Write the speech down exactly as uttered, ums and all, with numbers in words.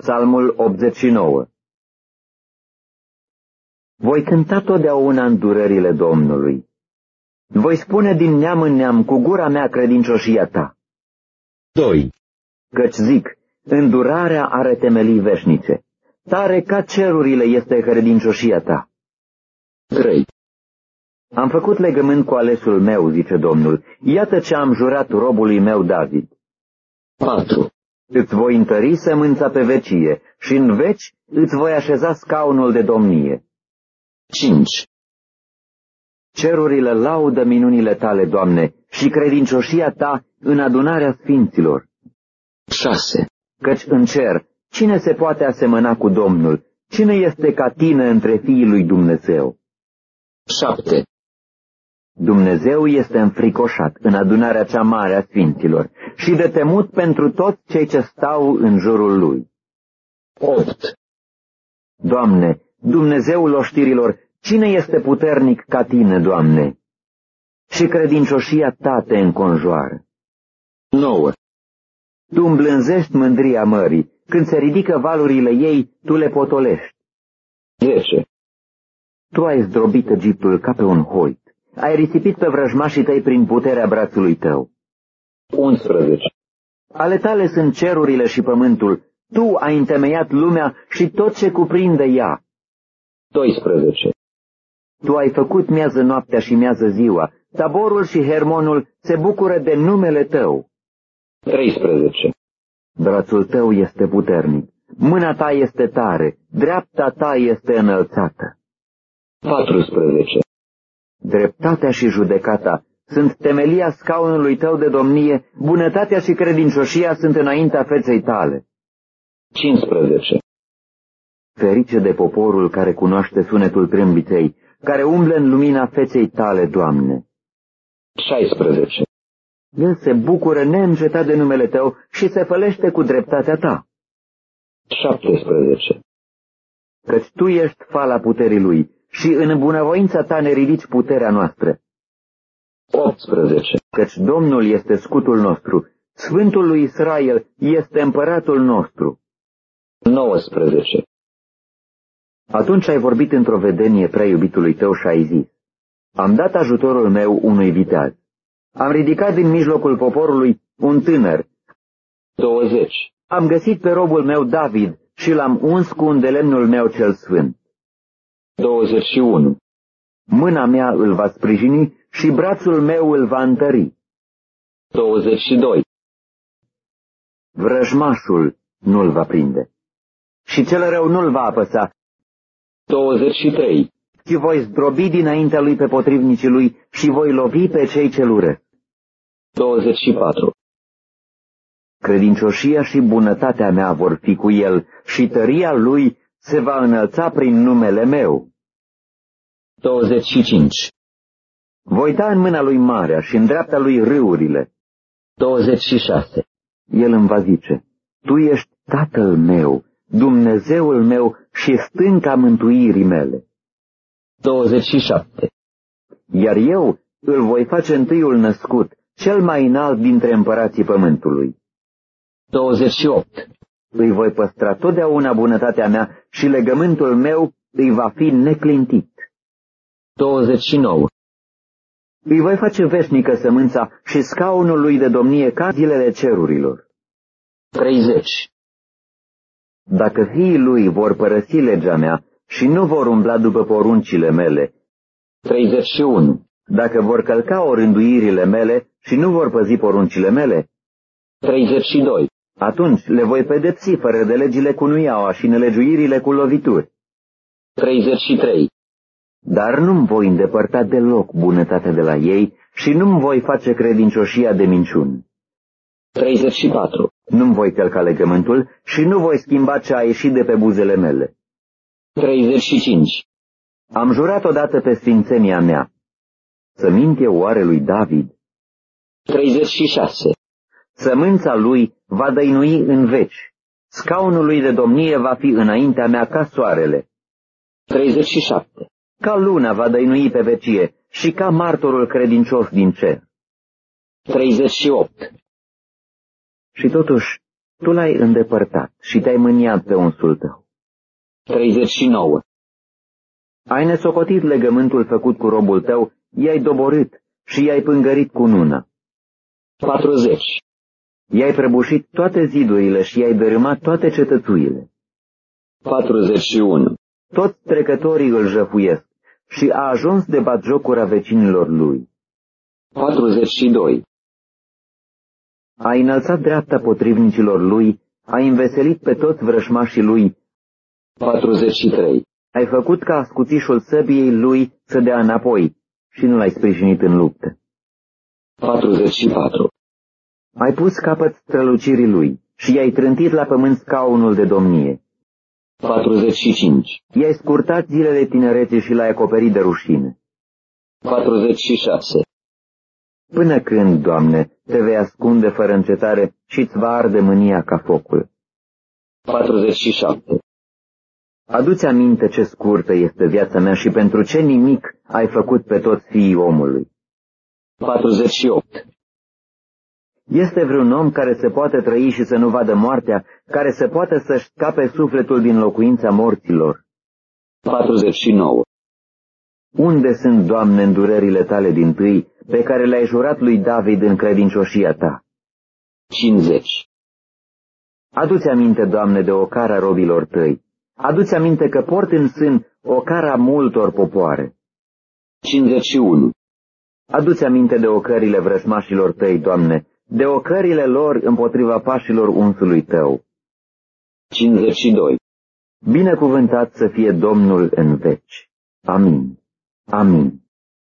Psalmul optzeci și nouă. Voi cânta totdeauna îndurările Domnului. Voi spune din neam în neam cu gura mea credincioșia ta. doi. Căci zic, îndurarea are temelii veșnice. Tare ca cerurile este credincioșia ta. trei. Am făcut legământ cu alesul meu, zice Domnul. Iată ce am jurat robului meu David. patru. Îți voi întări sămânța pe vecie și în veci îți voi așeza scaunul de domnie. cinci. Cerurile laudă minunile tale, Doamne, și credincioșia ta în adunarea sfinților. șase. Căci în cer, cine se poate asemăna cu Domnul? Cine este ca tine între fiii lui Dumnezeu? șapte. Dumnezeu este înfricoșat în adunarea cea mare a sfinților și de temut pentru toți cei ce stau în jurul lui. opt. Doamne, Dumnezeul oștirilor, cine este puternic ca tine, Doamne? Și credincioșia ta te înconjoară. nouă. Tu îmblânzești mândria mării, când se ridică valurile ei, tu le potolești. zece. Tu ai zdrobit Egiptul ca pe un hoit, ai risipit pe vrăjmașii tăi prin puterea brațului tău. unsprezece. Ale tale sunt cerurile și pământul, tu ai întemeiat lumea și tot ce cuprinde ea. doisprezece. Tu ai făcut miază noaptea și miază ziua, Taborul și Hermonul se bucură de numele tău. treisprezece. Brațul tău este puternic, mâna ta este tare, dreapta ta este înălțată. patrusprezece. Dreptatea și judecata sunt temelia scaunului tău de domnie, bunătatea și credincioșia sunt înaintea feței tale. cincisprezece. Ferice de poporul care cunoaște sunetul trâmbiței, care umblă în lumina feței tale, Doamne. șaisprezece. El se bucură neîncetat de numele tău și se fălește cu dreptatea ta. șaptesprezece. Căci tu ești fala puterii lui și în bunăvoința ta ne ridici puterea noastră. optsprezece. Căci Domnul este scutul nostru, Sfântul lui Israel este împăratul nostru. nouăsprezece. Atunci ai vorbit într-o vedenie prea iubitului tău și ai zis, am dat ajutorul meu unui viteaz. Am ridicat din mijlocul poporului un tânăr. douăzeci. Am găsit pe robul meu David și l-am uns cu îndelemnul meu cel sfânt. douăzeci și unu. Mâna mea îl va sprijini și brațul meu îl va întări. douăzeci și doi. Vrăjmașul nu-l va prinde și cel rău nu-l va apăsa, douăzeci și trei. ci voi zdrobi dinaintea lui pe potrivnicii lui și voi lovi pe cei ce-l urăsc. douăzeci și patru. Credincioșia și bunătatea mea vor fi cu el și tăria lui se va înălța prin numele meu. douăzeci și cinci. Voi da în mâna lui marea și în dreapta lui râurile. douăzeci și șase. El îmi va zice, tu ești Tatăl meu, Dumnezeul meu și stânca mântuirii mele. douăzeci și șapte. Iar eu îl voi face întâiul născut, cel mai înalt dintre împărații pământului. douăzeci și opt. Îi voi păstra totdeauna bunătatea mea și legământul meu îi va fi neclintit. douăzeci și nouă. Îi voi face veșnică sămânța și scaunul lui de domnie ca zilele cerurilor. treizeci. Dacă fiii lui vor părăsi legea mea și nu vor umbla după poruncile mele, treizeci și unu. dacă vor călca orânduirile mele și nu vor păzi poruncile mele, treizeci și doi. atunci le voi pedepsi fără de legile cu nuiaua și nelegiuirile cu lovituri. treizeci și trei. Dar nu-mi voi îndepărta deloc bunătatea de la ei și nu-mi voi face credincioșia de minciuni. treizeci și patru. Nu-mi voi călca legământul și nu voi schimba ce a ieșit de pe buzele mele. treizeci și cinci. Am jurat odată pe sfințenia mea. Să mint eu oare lui David? treizeci și șase. Sămânța lui va dăinui în veci. Scaunul lui de domnie va fi înaintea mea ca soarele. treizeci și șapte. Ca luna va dăinui pe vecie și ca martorul credincios din cer. treizeci și opt. Și totuși, Tu l-ai îndepărtat și te-ai mâniat pe unsul tău. treizeci și nouă. Ai nesocotit legământul făcut cu robul tău, i-ai doborât și i-ai pângărit cu nună. patruzeci. I-ai prăbușit toate zidurile și i-ai dărâmat toate cetățuile. patruzeci și unu. Toți trecătorii îl jăfuiesc și a ajuns de batjocura vecinilor lui. patruzeci și doi. A înălțat dreapta potrivnicilor lui, a înveselit pe toți vrășmașii lui. patruzeci și trei. Ai făcut ca ascuțișul săbiei lui să dea înapoi și nu l-ai sprijinit în luptă. patruzeci și patru. Ai pus capăt strălucirii lui și i-ai trântit la pământ scaunul de domnie. patruzeci și cinci. I-ai scurtat zilele tinereții și l-ai acoperit de rușine. patruzeci și șase. Până când, Doamne, te vei ascunde fără încetare și-ți va arde mânia ca focul? patruzeci și șapte. Adu-ți aminte ce scurtă este viața mea și pentru ce nimic ai făcut pe toți fiii omului. patruzeci și opt. Este vreun om care se poate trăi și să nu vadă moartea, care se poate să-și scape sufletul din locuința morților? patruzeci și nouă. Unde sunt, Doamne, îndurările tale dintâi, pe care le-ai jurat lui David în credincioșia ta? cincizeci. Adu-ți aminte, Doamne, de ocara robilor tăi. Adu-ți aminte că port în sân ocara multor popoare. cincizeci și unu. Adu-ți aminte de ocările vrășmașilor tăi, Doamne, de ocările lor împotriva pașilor unsului tău. cincizeci și doi. Binecuvântat să fie Domnul în veci. Amin. Amin.